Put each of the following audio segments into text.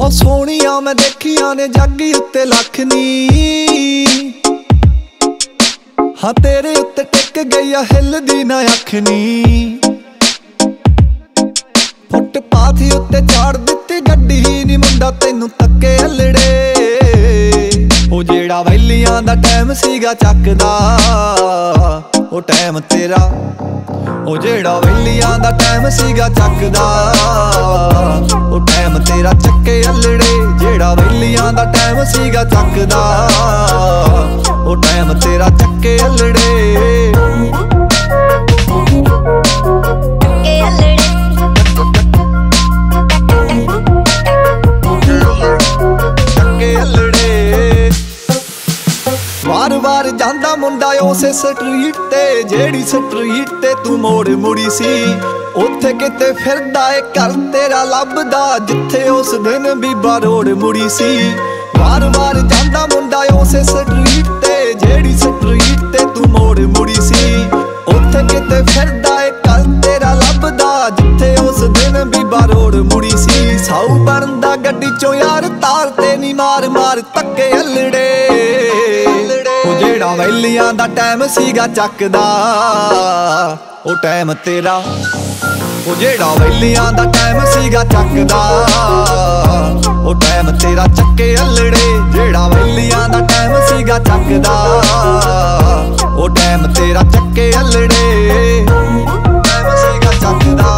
हो सोहणिया मैं देखिया ने जग उत्ते लख नी, हाँ तेरे उत्ते टिक गई आ हिलदी ना अख नी। फुटपाथ उत्ते झाड़ दित्ती गड्डी नी मुंडा तैनू तक्के अल्लड़े। ओ जेड़ा वैलियां दा टाइम सीगा चकदा ओ टाइम तेरा, ओ जेड़ा वैलियां दा टाइम सीगा चकदा ओ टाइम तेरा चक्के अल्लड़े। जेड़ा वैलियां दा टाइम सीगा चकदा ओ टाइम तेरा चक्के अल्लड़े। वार वार जांदा मुंडा उसे स्ट्रीट ते, जेड़ी स्ट्रीट ते तू मोड़ मुड़ी सी। उत्थे किते फिरदा ए घर तेरा लभदा जिथे उस दिन बीबा रोड मुड़ी सी। वार वार जांदा मुंडा उसे स्ट्रीट ते, जेड़ी स्ट्रीट ते तू मोड़ मुड़ी सी। उत्थे किते फिरदा ए घर तेरा लभदा जिथे उस दिन बीबा रोड मुड़ी सी। साऊ बनदा गड्डी चों यार तार ते नी मार मार तक्के अल्लड़े। जेड़ा वैलियां दा टाइम सीगा चकदा ओ टाइम तेरा, ओ जेड़ा वैलियां दा टाइम सीगा चकदा ओ टाइम तेरा चक्के अल्लड़े। जेड़ा वैलियां दा टाइम सीगा चकदा ओ टाइम तेरा चक्के अल्लड़े। टाइम सीगा चकदा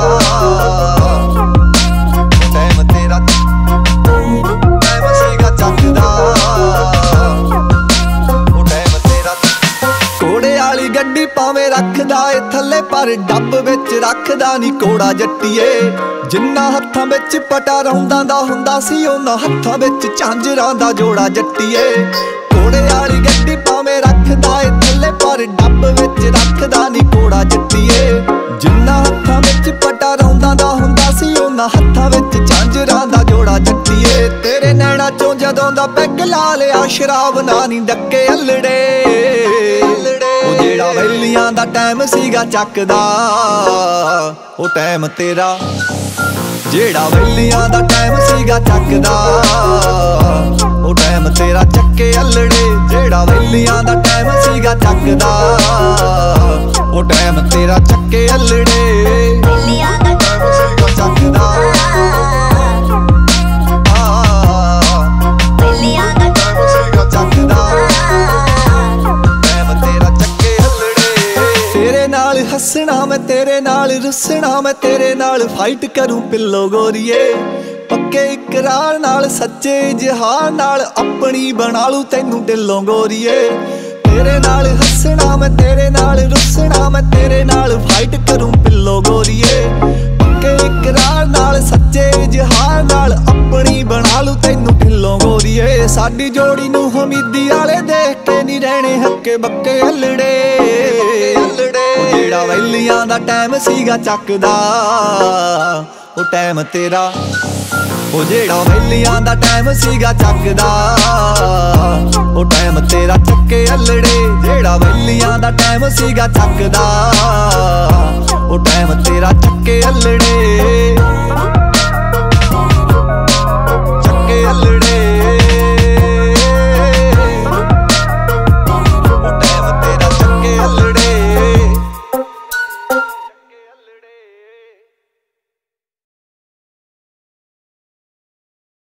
ओ टाइम तेरा, टाइम सीगा चकदा गड्डी भावें रखदा ए थल्ले पर डब विच रखदा नी कोड़ा जट्टीए। जिन्ना हत्थां विच पटा रौंदां दा हुंदा सी उन्हां हत्थां विच झांजरां दा जोड़ा जट्टीए। घोड़े वाली गड्डी भावें रखदा ए थल्ले पर डब विच रखदा नी कोड़ा जट्टीए। जिन्ना हत्थां विच पटा रौंदां दा हुंदा सी उन्हां हत्थां विच झांजरां दा जोड़ा जट्टीए। तेरे नैना चों जदों दा पैग ला लिया शराब ना नी डक्के अल्लड़े। जेड़ा वैलियां दा टाइम सीगा चकदा ओ टाइम तेरा, जेड़ा वैलियां दा टाइम सीगा चकदा ओ टाइम तेरा चक्के अल्लड़े। जेड़ा वैलियां दा टाइम सीगा चकदा ओ टाइम तेरा चक्के अल्लड़े। वैलियां दा टाइम सीगा चकदा वैलियां दा टाइम सीगा चकदा हसना मैं तेरे नाल रुसना मैं तेरे नाल फाइट करूं पिल्लो गोरीए। पक्के इकरार नाल सच्चे इजहार नाल अपनी बना लूं तैनू दिलों गोरीए। तेरे नाल हसना मैं तेरे नाल रुसना मैं तेरे नाल फाइट करूं पिल्लो गोरीए। पक्के इकरार नाल सच्चे इजहार नाल अपनी बना लूं तैनू दिलों गोरीए। साडी जोड़ी नूं हमीदी वाले देख के नी रहने हक्के बक्के अल्लड़े। जेड़ा वैलियां दा टाइम सीगा चकदा ओ टाइम तेरा, ओ जेड़ा वैलियां दा टाइम सीगा चकदा ओ टाइम तेरा चक्के अल्लड़े। जेड़ा वैलियां दा टाइम सीगा चकदा ओ टाइम तेरा चक्के अल्लड़े।